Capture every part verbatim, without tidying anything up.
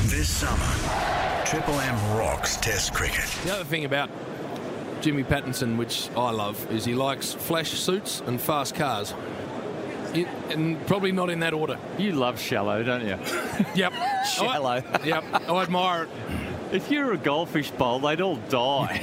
This summer, Triple M rocks Test cricket. The other thing about Jimmy Pattinson, which I love, is he likes flash suits and fast cars. It, and probably not in that order. You love shallow, don't you? Yep. Shallow. I, yep. I admire it. If you're a goldfish bowl, they'd all die.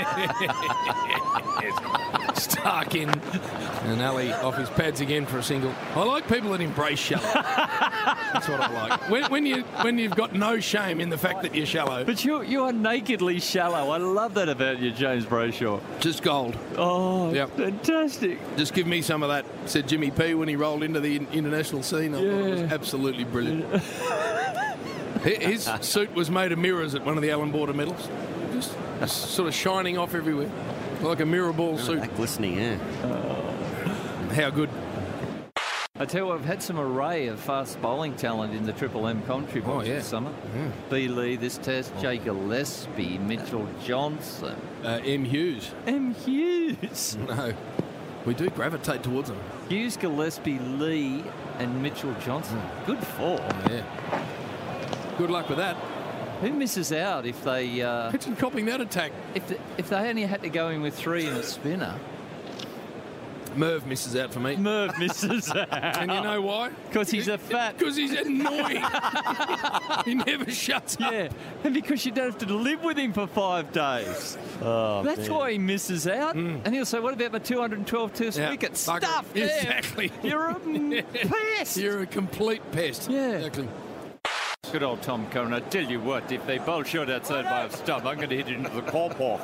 Stark in. And Ali off his pads again for a single. I like people that embrace shallow. That's what I like. When, when, you, when you've got no shame in the fact that you're shallow. But you you are nakedly shallow. I love that about you, James Brayshaw. Just gold. Oh, yep. Fantastic. Just give me some of that, said Jimmy P when he rolled into the international scene. I yeah. thought it was absolutely brilliant. His suit was made of mirrors at one of the Allan Border medals. Just, just sort of shining off everywhere. Like a mirror ball oh, suit. That glistening, yeah. Oh. How good. I tell you, I've had some array of fast bowling talent in the Triple M commentary box oh, yeah. this summer. Yeah. B. Lee this test, oh. Jay Gillespie, Mitchell Johnson. Uh, M. Hughes. M. Hughes. No. We do gravitate towards them. Hughes, Gillespie, Lee and Mitchell Johnson. Mm. Good form. Yeah. Good luck with that. Who misses out if they... Uh, Pitch and copying that attack. If, the, if they only had to go in with three and a spinner... Merv misses out for me. Merv misses out. And you know why? Because he's a fat... Because he's annoying. He never shuts up. Yeah, and because you don't have to live with him for five days. Oh, That's man. why he misses out. Mm. And he'll say, what about my two hundred twelve test yeah. wicket? Bugger. Stuff there. Exactly. You're a pest. You're a complete pest. Yeah. Exactly. Good old Tom Curran. I tell you what, if they bowl short outside by a stump, I'm going to hit it into the car park.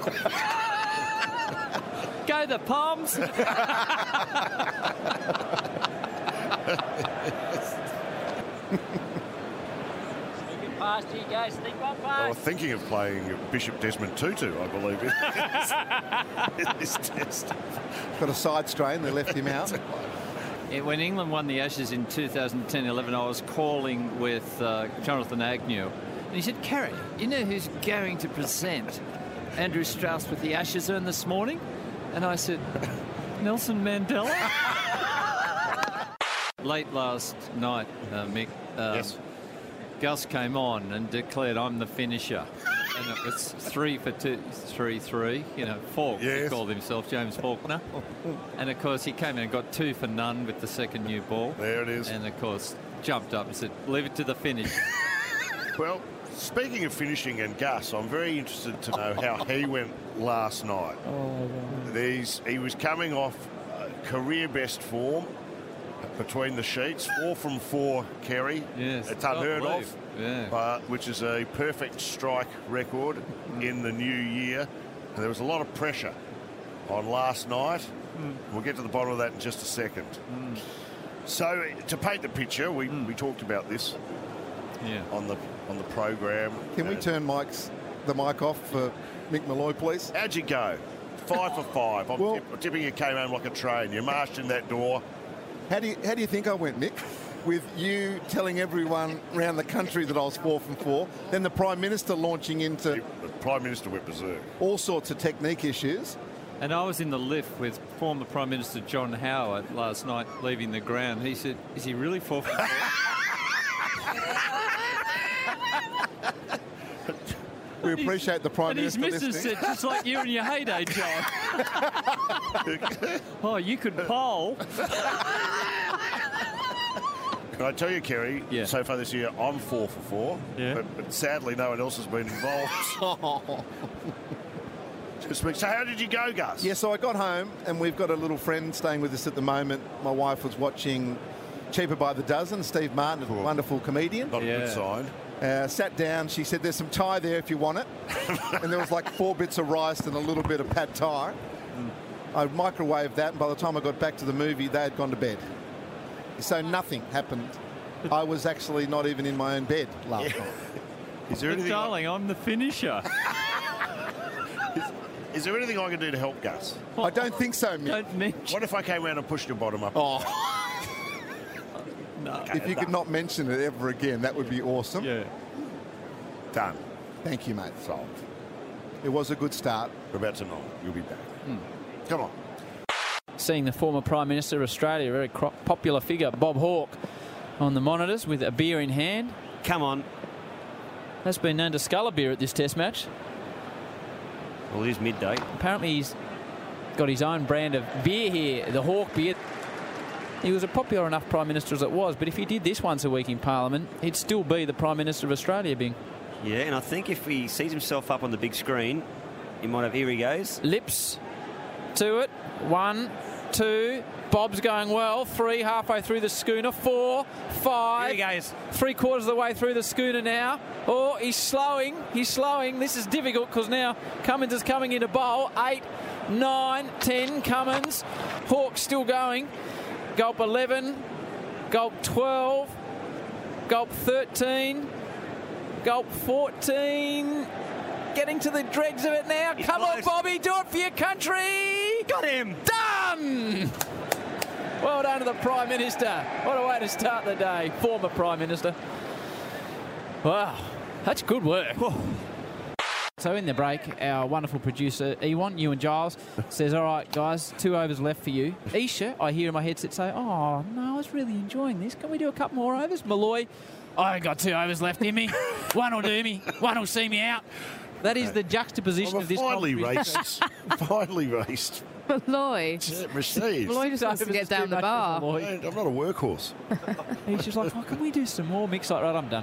Go the Palms. Past you go, sneak one past. They were thinking of playing Bishop Desmond Tutu, I believe, in this test. Got a side strain, they left him out. Yeah, when England won the Ashes in two thousand ten eleven, I was calling with uh, Jonathan Agnew, and he said, Kerry, you know who's going to present Andrew Strauss with the Ashes urn this morning? And I said, Nelson Mandela? Late last night, uh, Mick, uh, yes. Gus came on and declared, I'm the finisher. And it was three for two, three, three. You know, Falk, yes. He called himself, James Faulkner. And, of course, he came in and got two for none with the second new ball. There it is. And, of course, jumped up and said, leave it to the finish. Well, speaking of finishing and Gus, I'm very interested to know how he went last night. Oh, These, he was coming off uh, career best form between the sheets. Four from four, Kerry. Yes. It's unheard of. Yeah. But which is a perfect strike record mm. in the new year. And there was a lot of pressure on last night. Mm. We'll get to the bottom of that in just a second. Mm. So to paint the picture, we, mm. we talked about this yeah. on the on the program. Can we turn Mike's the mic off for Mick Malloy, please? How'd you go? Five for five. I'm, well, tip, I'm tipping you came home like a train. You marched in that door. How do you how do you think I went, Mick? With you telling everyone around the country that I was four from four, then the Prime Minister launching into... The Prime Minister went berserk. All sorts of technique issues. And I was in the lift with former Prime Minister John Howard last night leaving the ground. He said, is he really four from four? We appreciate the Prime and Minister his missus listening. said, just like you in your heyday, John. Oh, you could poll. Can I tell you, Kerry, yeah. so far this year, I'm four for four. Yeah. But, but sadly, no one else has been involved. So how did you go, Gus? Yeah, so I got home, and we've got a little friend staying with us at the moment. My wife was watching Cheaper by the Dozen, Steve Martin, a cool. wonderful comedian. Not yeah. a good sign. Uh, sat down, she said, there's some Thai there if you want it. And there was like four bits of rice and a little bit of pad Thai. Mm. I microwaved that, and by the time I got back to the movie, they had gone to bed. So nothing happened. I was actually not even in my own bed last yeah. night. Is there but anything darling, I- I'm the finisher. is, is there anything I can do to help, Gus? I don't think so, Mick. Don't mention. What if I came around and pushed your bottom up? Oh. No. Okay, if you could not mention it ever again, that would be awesome. Yeah. Done. Thank you, mate. Solved. It was a good start. We're about to know. You'll be back. Mm. Come on. Seeing the former Prime Minister of Australia, a very popular figure, Bob Hawke, on the monitors with a beer in hand. Come on. has been known to scull a beer at this Test match. Well, it is midday. Apparently he's got his own brand of beer here, the Hawke beer. He was a popular enough Prime Minister as it was, but if he did this once a week in Parliament, he'd still be the Prime Minister of Australia, Bing. Yeah, and I think if he sees himself up on the big screen, he might have, here he goes. Lips to it. One, two. Bob's going well. Three, halfway through the schooner. Four, five. Here he goes. Three quarters of the way through the schooner now. Oh, he's slowing. He's slowing. This is difficult because now Cummins is coming into bowl. Eight, nine, ten. Cummins. Hawke still going. Gulp eleven. Gulp twelve. Gulp thirteen. Gulp fourteen. Getting to the dregs of it now. He's Come close. on, Bobby. Do it for your country. Got him. Done. Well done to the Prime Minister. What a way to start the day. Former Prime Minister. Wow. That's good work. So in the break, our wonderful producer, Ewan, you and Giles, says, all right, guys, two overs left for you. Isha, I hear in my headset say, oh, no, I was really enjoying this. Can we do a couple more overs? Malloy, I ain't got two overs left in me. One will do me. One will see me out. That is the juxtaposition Well, of this finally competition. raced. Finally raced. Lloyd. Yeah, received. Lloyd just wants to get down the bar. I'm not a workhorse. He's just like, oh, can we do some more? Mick's like, right, I'm done.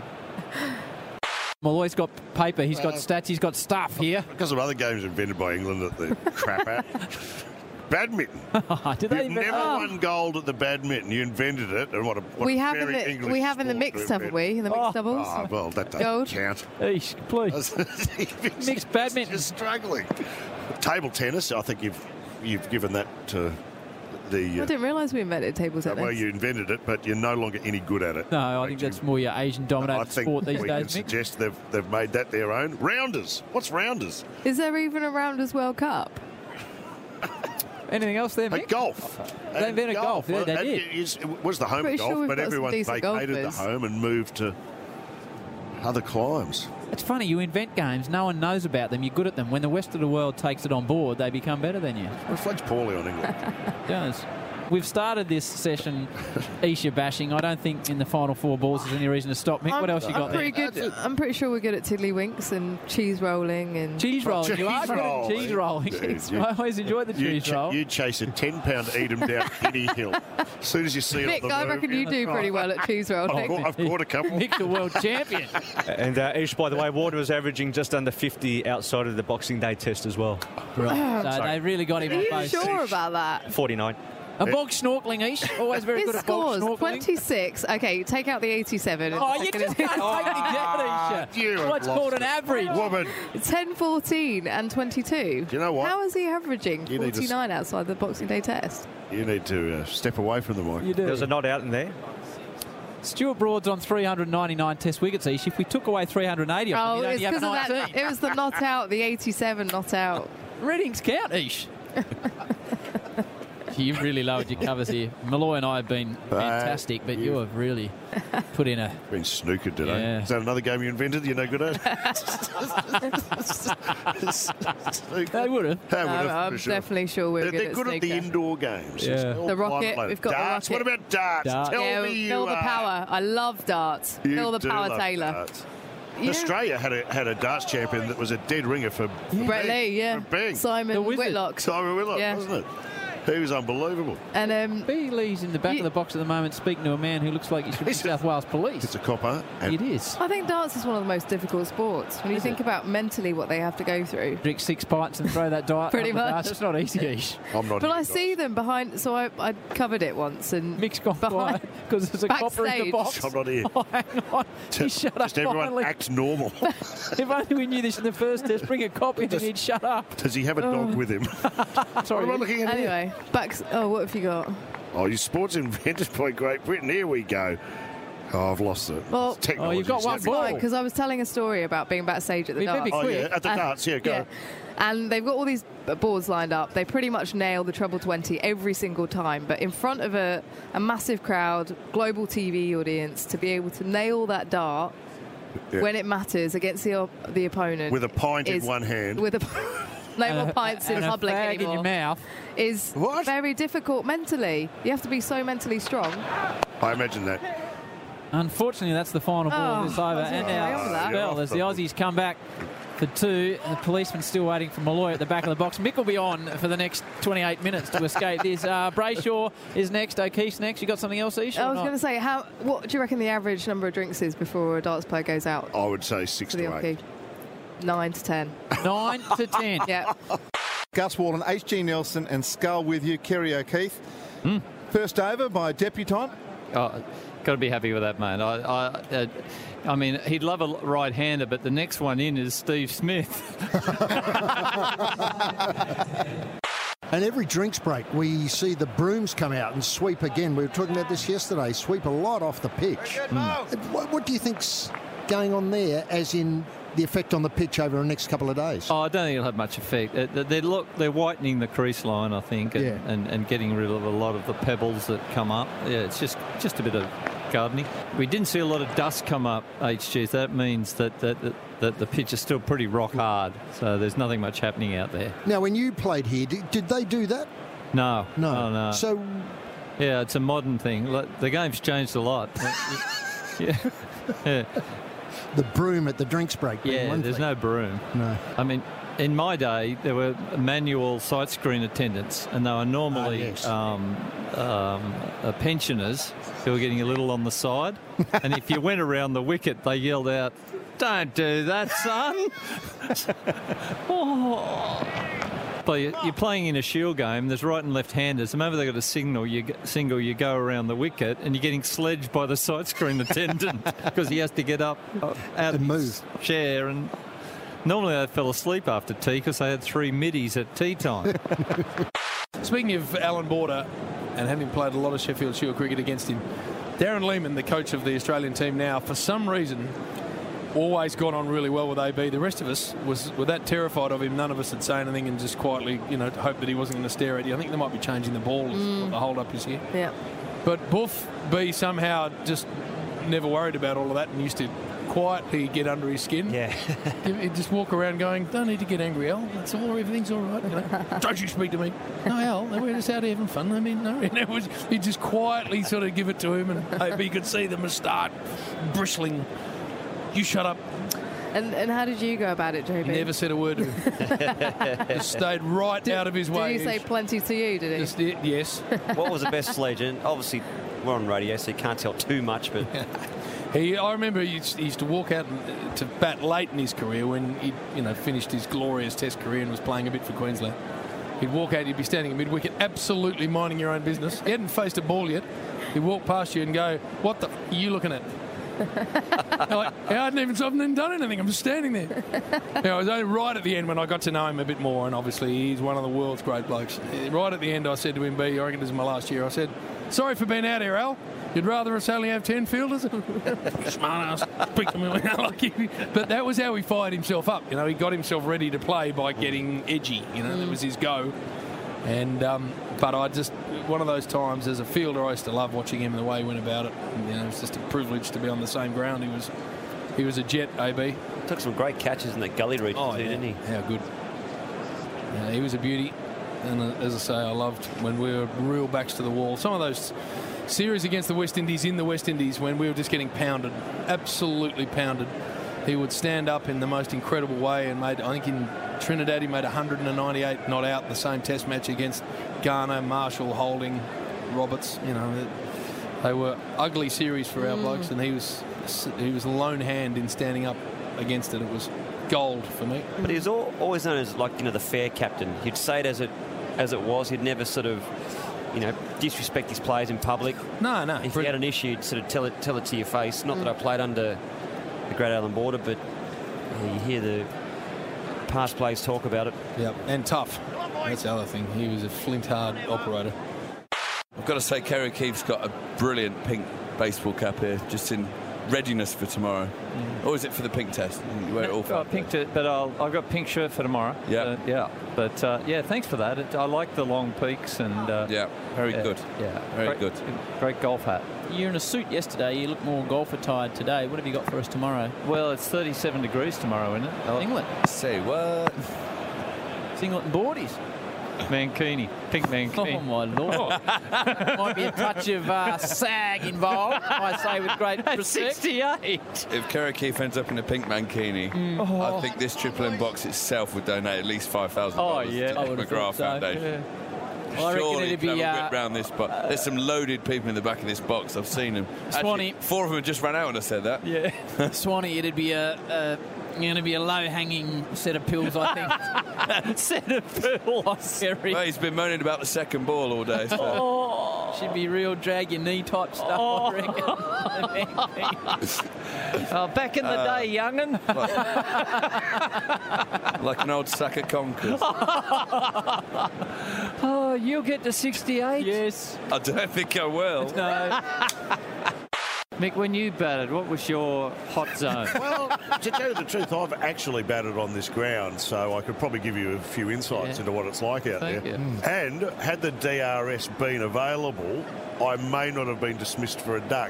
Malloy's got paper, he's got stats, he's got stuff here. Because of other games invented by England that they're crap at. Badminton. Did they You've invent never that? won gold at the badminton. You invented it. And what a, what We a have in very the English we have in the sport mixed, to haven't we? In the mixed Oh. doubles. Ah, well, that doesn't Gold. count. Eesh, please. Mixed badminton. You're struggling. Table tennis, I think you've you've given that to the... I Uh, didn't realise we invented table tennis. well, you invented it, but you're no longer any good at it. No, I think that's more your I Asian-dominated think sport these we days, can Mick. suggest they've, they've made that their own. Rounders. What's rounders? Is there even a Rounders World Cup? Anything else there, Hey, Mick? golf. They And invented golf, yeah, Well, they and did. It, is- it was the home Pretty of golf, sure we've but got some everyone decent vacated the golfers. home and moved to other climes. It's funny, you invent games, no one knows about them, you're good at them. When the rest of the world takes it on board, they become better than you. Reflects poorly on England. It does. We've started this session Isha bashing. I don't think in the final four balls there's any reason to stop. Mick, I'm, what else you I'm got pretty there? good. I'm pretty sure we're good at tiddlywinks and cheese rolling and Cheese rolling. You are Cheese good at rolling. cheese rolling. Dude, you- I always enjoyed the You, cheese ch- roll. you chase a ten pound Edam down Kitty Hill. As soon as you see it Mick, on the I move, reckon you do pretty well at cheese I've rolling. caught, I've caught a couple. Mick's the world champion. And uh, Ish, by the way, Ward was averaging just under fifty outside of the Boxing Day test as well. Right. So they really got him Are on you both. sure about that? forty-nine. A bog snorkeling, Ish. Always very His good at bog scores snorkeling. twenty-six. Okay, take out the eighty-seven. Oh, you just can't take the examination. you have What's lost called an it. average. Woman, ten, fourteen and twenty-two. Do you know what? How is he averaging You need to s- forty-nine outside the Boxing Day test? you need to uh, step away from the mic. You do. There was a nod out in there. Stuart Broad's on three hundred ninety-nine test wickets each. If we took away three hundred eighty of them, Oh, you'd it's only have because of that. nineteen. It was the not out, the eighty-seven not out. Readings count, Ish. You've really lowered your covers here. Malloy and I have been fantastic, but you have really put in a... Been snookered today. Yeah. Is that another game you invented you're no good at? They would have. They No, would have, I'm for sure. definitely sure we're They're, good they're at good at the snooker. indoor games. Yeah. It's all The rocket, climate we've got the darts. rocket. What about darts? Darts. Tell Yeah, me you Phil the are. Power. I love darts. You Phil the do Power love Taylor. darts. Yeah. Australia had a had a darts champion that was a dead ringer for Brett Lee, yeah. for Bing. The Simon wizard. Whitlock. Simon Whitlock, Yeah. wasn't it? He was unbelievable. And um, B. Lee's in the back You- of the box at the moment speaking to a man who looks like he should be It's a- South Wales Police. It's a copper. And It is. I think darts is one of the most difficult sports. When you Is think it? about mentally what they have to go through. Drink six pints and throw that dart. Pretty up the much. darts. It's not easy, Ish. I'm not. But I into see them behind, so I, I covered it once and Mick's gone behind- quiet because there's a copper in the backstage. box. darts. I'm not here. Oh, hang on. You shut up Just everyone finally. act normal. If only we knew this in the first test. Bring a copy and he'd shut up. Does he have a dog with him? Sorry. What am I looking at here? Anyway, back. Oh, what have you got? Oh, you sports invented by Great Britain. Here we go. Oh, I've lost it. Well- It's technology. Oh, you've got one It's nothing. ball. Because I was telling a story about being backstage at the We better darts. be Oh, quick. yeah, at the And- darts. Yeah, go. Yeah. And they've got all these boards lined up. They pretty much nail the treble twenty every single time. But in front of a, a massive crowd, global T V audience, to be able to nail that dart Yeah. when it matters against the op- the opponent With a pint in is- one hand. with a no And more a- pints in and public a fag anymore. in your mouth. Is What? very difficult mentally. You have to be so mentally strong. I imagine that. Unfortunately, that's the final ball Oh, of this over. I was And gonna carry on with now that. spell as the Aussies come back for two. And the policeman's still waiting for Malloy at the back of the box. Mick will be on for the next twenty-eight minutes to escape this. Uh, Brayshaw is next. O'Keefe's next. You got something else, Ish? I or was not? going to say, how? What do you reckon the average number of drinks is before a darts player goes out? I would say six For the to eight. O'Keefe? Nine to ten. Nine to ten. Yeah. Gus Walton, H G Nelson and Scull with you. Kerry O'Keefe. Hmm. First over by debutante. Oh, got to be happy with that, mate. I, I, uh, I mean, he'd love a right-hander, but the next one in is Steve Smith. And every drinks break, we see the brooms come out and sweep again. We were talking about this yesterday. Sweep a lot off the pitch. Mm. What, what do you think's going on there, as in the effect on the pitch over the next couple of days? Oh, I don't think it'll have much effect. They, they look, they're whitening the crease line, I think, and, Yeah. and, and getting rid of a lot of the pebbles that come up. Yeah, it's just just a bit of gardening. We didn't see a lot of dust come up, H G. So that means that, that, that, that the pitch is still pretty rock hard. So there's nothing much happening out there. Now, when you played here, did, did they do that? No. No. Oh, no. So, yeah, it's a modern thing. Like, the game's changed a lot. yeah. yeah. the broom at the drinks break. being Yeah, one there's thing. no broom. No. I mean, in my day, there were manual sight screen attendants, and they were normally Ah, yes. um, um, uh, pensioners who were getting a little on the side. And if you went around the wicket, they yelled out, "Don't do that, son!" oh. But you- you're playing in a shield game. There's right and left-handers. The moment they got a signal, you g- single, you go around the wicket, and you're getting sledged by the sight screen attendant because he has to get up uh, out And of his chair. And normally they fell asleep after tea because they had three middies at tea time. Speaking of Alan Border and having played a lot of Sheffield Shield cricket against him, Darren Lehmann, the coach of the Australian team now, for some reason, always got on really well with A B. The rest of us was were that terrified of him. None of us would say anything and just quietly, you know, hope that he wasn't going to stare at you. I think they might be changing the ball is Mm. what the hold-up is here. Yeah. But Buff B somehow just never worried about all of that and used to quietly get under his skin. Yeah. He'd just walk around going, "Don't need to get angry, Al. That's all. Everything's all right. You know? Don't you speak to me." "No, Al. We're just out here having fun. I mean, no." And it was, he'd just quietly sort of give it to him, and A B could see the moustache bristling. "You shut up." And and how did you go about it, J B? Never said a word to him. Just stayed right out of his Did way. he say plenty to you, did he? Just, yes. What was the best sledge? And obviously, we're on radio, so you can't tell too much, but He, I remember he used, he used to walk out and, to bat late in his career when he, you know, finished his glorious Test career and was playing a bit for Queensland. He'd walk out, he'd be standing at mid-wicket, absolutely minding your own business. He hadn't faced a ball yet. He'd walk past you and go, "What the f- are you looking at?" You're like, I hadn't even, I haven't even done anything. I'm just standing there. You know, it was only right at the end when I got to know him a bit more, and obviously he's one of the world's great blokes. Right at the end, I said to him, "B, I reckon this is my last year." I said, "Sorry for being out here, Al. You'd rather us only have ten fielders?" Smart ass. Speak to me like he- But that was how he fired himself up. You know, he got himself ready to play by getting edgy. You know, that was his go. And um, but I just, one of those times as a fielder, I used to love watching him and the way he went about it. And, you know, it was just a privilege to be on the same ground. He was, he was a jet, A B. took some great catches in that gully region Oh, too, yeah. didn't he? How good. Yeah, he was a beauty. And uh, as I say, I loved when we were real backs to the wall. Some of those series against the West Indies in the West Indies when we were just getting pounded, absolutely pounded. He would stand up in the most incredible way and made, I think in Trinidad, he made one hundred ninety-eight not out the same Test match against Garner, Marshall, Holding, Roberts. You know, they were ugly series for our Mm. blokes, and he was he was a lone hand in standing up against it. It was gold for me. But he was al- always known as, like, you know, the fair captain. He'd say it as it as it was. He'd never sort of, you know, disrespect his players in public. No, no. If he had an issue, he'd sort of tell it tell it to your face. Not that I played under the great Alan Border, but you hear the past players talk about it. Yep, and tough. That's the other thing. He was a flint-hard operator. I've got to say, Kerry O'Keefe's got a brilliant pink baseball cap here, just in readiness for tomorrow. Mm. Or is it for the pink test? You wear it all for Got pink t- but I'll, I've got pink shirt for tomorrow. Yeah. Uh, yeah. But uh, yeah, thanks for that. It, I like the long peaks and uh, Yeah, very yeah, good. Yeah, Very great, good. Great golf hat. You're in a suit yesterday. You look more golf attired today. What have you got for us tomorrow? Well, it's thirty-seven degrees tomorrow, isn't it? Oh, Singlet. Say what? Singlet and boardies. Mankini. Pink Mankini. Oh, my Lord. Might be a touch of uh, sag involved, I say with great respect. sixty-eight. If Kerry Keefe ends up in a pink mankini, Mm. I think this Triple M box itself would donate at least five thousand dollars Oh, yeah, to I the would have McGrath thought so, Foundation. yeah. I reckon Surely it'd you can be, have a uh, whip round this, but there's some loaded people in the back of this box. I've seen them. Swanee. Actually, four of them have just run out when I said that. Yeah. Swanee, it'd be a, a going to be a low-hanging set of pills, I think. set of pills, Kerry. Well, he's been moaning about the second ball all day. So. Oh, should be real drag your knee type stuff, Oh. I reckon. Oh, back in the Uh, day, young'un. Like an old sack of conkers. Oh, you'll get to sixty-eight? Yes. I don't think I will. No. Mick, when you batted, what was your hot zone? Well, to tell you the truth, I've actually batted on this ground, so I could probably give you a few insights Yeah. into what it's like out Thank there. you. And had the D R S been available, I may not have been dismissed for a duck.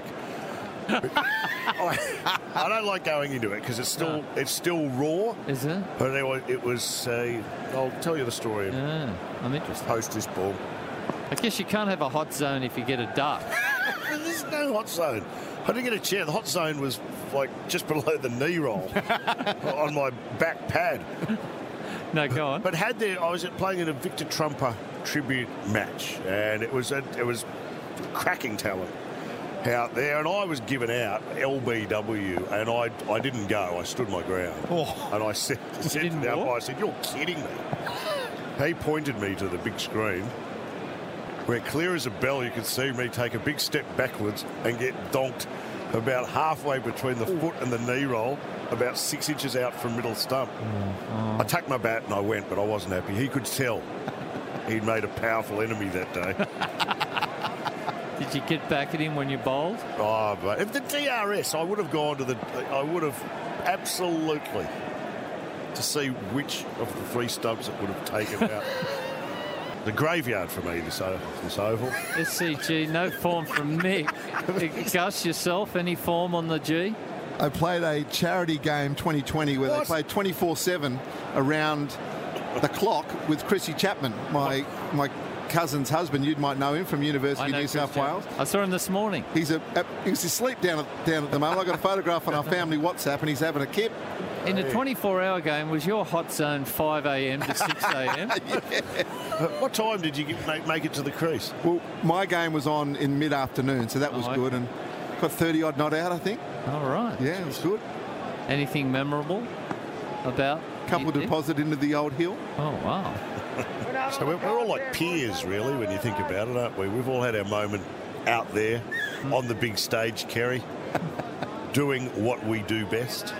I, I don't like going into it because it's still No. it's still raw. Is it? But anyway, it was. Uh, I'll tell you the story Yeah, I'm interested. post this ball. I guess you can't have a hot zone if you get a duck. There's no hot zone. I didn't get a chair. The hot zone was like just below the knee roll on my back pad. No, go on. But had there, I was playing in a Victor Trumper tribute match, and it was a, it was cracking talent out there, and I was given out L B W, and I I didn't go. I stood my ground, Oh. and I said, said to didn't the umpire, walk? I said, "You're kidding me." He pointed me to the big screen, where clear as a bell you could see me take a big step backwards and get donked about halfway between the foot and the knee roll, about six inches out from middle stump. Oh. I tucked my bat and I went, but I wasn't happy. He could tell he'd made a powerful enemy that day. Did you get back at him when you bowled? Oh, but if the D R S, I would have gone to the. I would have absolutely to see which of the three stumps it would have taken out. The graveyard for me, this, o- this oval. S C G, no form from Mick. Gus, yourself, any form on the G? I played a charity game twenty twenty where What? they played twenty-four seven around the clock with Chrissy Chapman, my my cousin's husband. You might know him from University I of know New Chris South Chapman. Wales. I saw him this morning. He's a, a he's asleep down at, down at the moment. I got a photograph on our family WhatsApp, and he's having a kip. In a twenty-four hour game, was your hot zone five a m to six a m? What time did you get, make, make it to the crease? Well, my game was on in mid-afternoon, so that was Oh, okay. good, and got thirty odd not out, I think. All right. Yeah, it was good. Anything memorable about? Couple you- deposit into the old hill. Oh, wow. So we're, we're all like peers, really, when you think about it, aren't we? We've all had our moment out there on the big stage, Kerry, doing what we do best.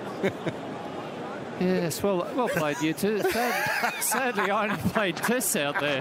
Yes, well, well played, you two. Sad, sadly, I only played tests out there.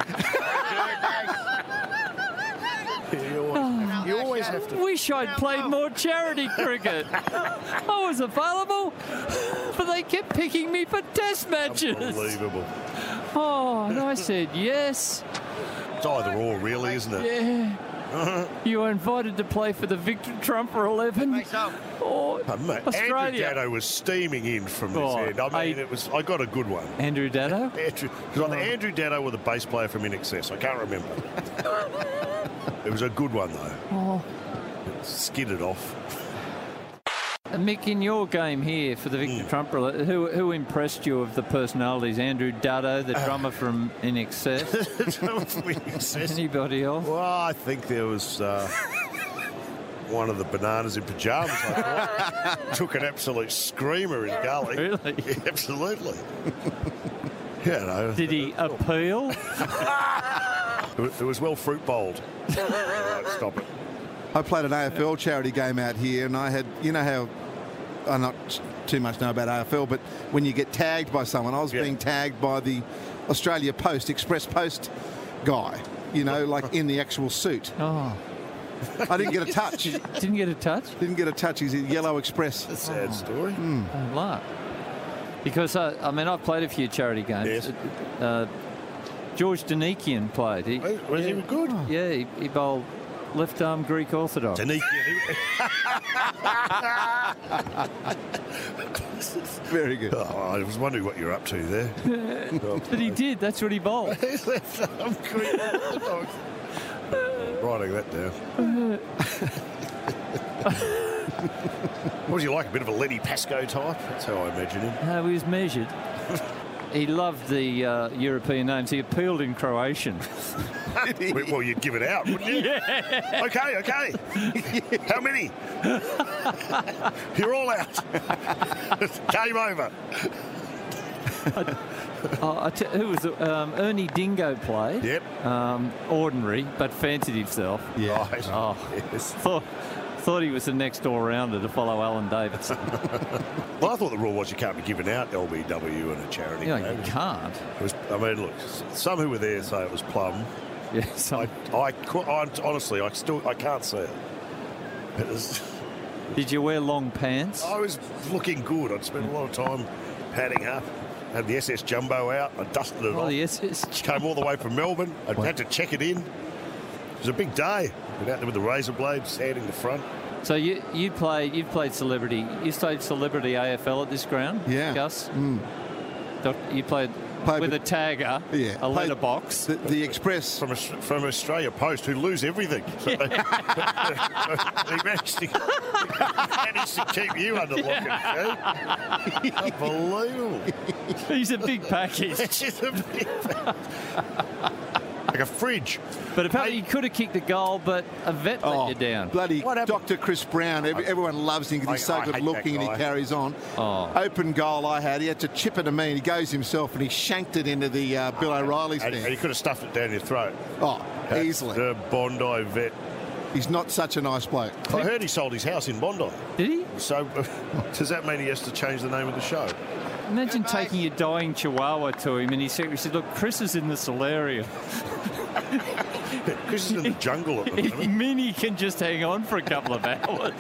You always, you always have to. Wish I'd played more charity cricket. I was available, but they kept picking me for test matches. Unbelievable. Oh, and I said yes. It's either or, really, isn't it? Yeah. You were invited to play for the Victor Trumper eleven. Oh, Oh, mate, Andrew Australia. Dado was steaming in from this Oh, end. I mean, I- it was. I got a good one. Andrew Dado? Andrew, it was either Andrew Dado or the bass player from In Excess. I can't remember. It was a good one though. Oh. It skidded off. Uh, Mick, in your game here for the Victor Trumper, who who impressed you of the personalities? Andrew Dado, the drummer from In Excess. Anybody else? Well, I think there was uh, one of the bananas in pyjamas. I thought. Took an absolute screamer in gully. Really? Yeah, absolutely. Yeah, no. Did he appeal? It was, it was well fruit bowled. All right, stop it. I played an A F L charity game out here, and I had, you know how, I not too much know about A F L, but when you get tagged by someone, I was Yeah. being tagged by the Australia Post, Express Post guy, you know, like in the actual suit. Oh, I didn't get a touch. didn't get a touch? Didn't get a touch. He's a Yellow Express. That's a sad story. Oh, luck. Because, uh, I mean, I've played a few charity games. Yes. Uh, George Danikian played. He, Was was he good? yeah, he, he bowled left arm Greek Orthodox. Danikian. Very good. Oh, I was wondering what you're up to there. Oh, But he did. That's what he bowled. I'm writing that down. What was he like? A bit of a Lenny Pascoe type? That's how I imagine him. No, he was measured. He loved the uh, European names. He appealed in Croatian. Well, you'd give it out, wouldn't you? Yeah. Okay, okay. How many? You're all out. Game over. Oh, I t- who was it? Um, Ernie Dingo played. Yep. Um, ordinary, but fancied himself. Yeah. Right. Oh, Yes. thought, thought he was the next all-rounder to follow Alan Davidson. Well, I thought the rule was you can't be giving out L B W and a charity. Yeah, game. you can't. It was, I mean, look, some who were there say it was plum. Yeah, some, I, I, cou- I, honestly, I still, I can't see it. It was, Did you wear long pants? I was looking good. I'd spent a lot of time padding up. Had the S S Jumbo out. I dusted it Oh, off. the S S Came all the way from Melbourne. I had to check it in. It was a big day. Went out there with the razor blade, sanding the front. So you you played you've played celebrity. You played celebrity A F L at this ground. Yeah. Gus. Mm. Doc, you played, Played with a with- tagger, Yeah. a Played letterbox. The, the Express. From, Aus- from Australia Post, who lose everything. So they, they managed, to, managed to keep you under lock and key. Unbelievable. He's a big package. It's just a big like a fridge. But apparently he could have kicked a goal, but a vet let you down. Bloody What happened? Doctor Chris Brown. Every, everyone loves him because he's so I- I good hate looking that and he guy. carries on. Oh. Open goal I had. He had to chip it to me and he goes himself and he shanked it into the uh, Bill O'Reilly And, and stand. you could have stuffed it down your throat. Oh, That's easily. The Bondi vet. He's not such a nice bloke. I heard he sold his house in Bondi. Did he? So does that mean he has to change the name of the show? Imagine taking your dying chihuahua to him and he said, he said look, Chris is in the Solaria. Chris is in the jungle at the moment. Minnie can just hang on for a couple of hours.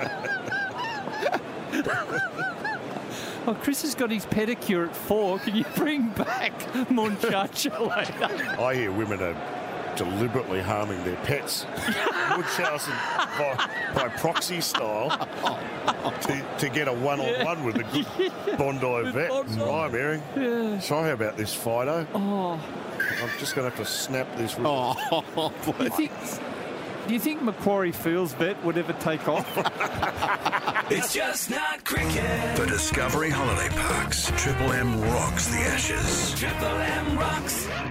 Oh, Chris has got his pedicure at four. Can you bring back Munchacha later? I hear women are deliberately harming their pets. Munchausen by, by proxy style to, to get a one-on-one with a good Bondi vet. Bondi. I'm hearing. Yeah. Sorry about this, Fido. Oh, I'm just going to have to snap this. With Oh, do you think, do you think Macquarie Fields vet would ever take off? It's just not cricket. For Discovery Holiday Parks, Triple M rocks the Ashes. Triple M rocks